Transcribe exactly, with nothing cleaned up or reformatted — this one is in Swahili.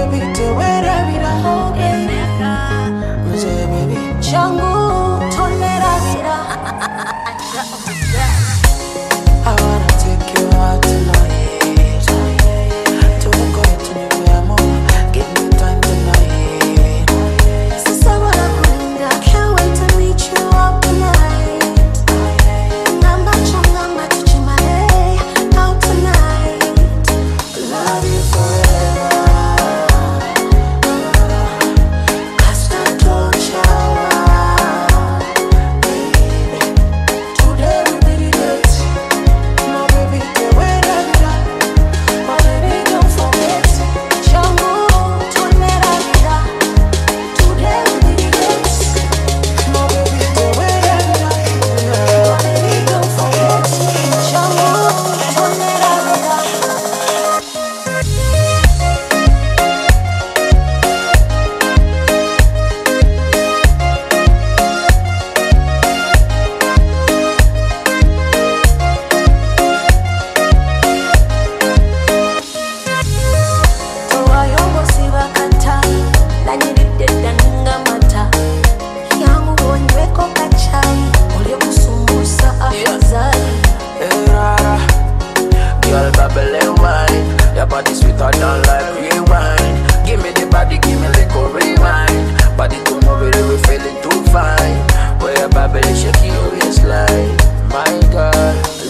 baby, te wera vida. Say baby, Changu, tolera vida. I wanna take you out tonight. To go to New York, give me time tonight. Sasa wala kulinda, can't wait to meet you up tonight. Ngamba changamba tuchimale, out tonight. Love you forever. Hasta tochawa, baby. Today we be the date. My baby, te wera vida. My baby, don't forget. Changu, tolera vida. Today we be the date. My baby, te wera vida. My baby, don't forget. Changu, tolera vida. Toayongo sibakata, nanyiridde ddaninga mata. Yangu bonyweko kachai, olyo kusumbusa afadhali. Rara, girl, bubble and wine. Your body sweeter than like rewind. Give me the body, give me little rewind. Body to move it, we feeling too fine. Where your bubble is shaking your waistline. My girl,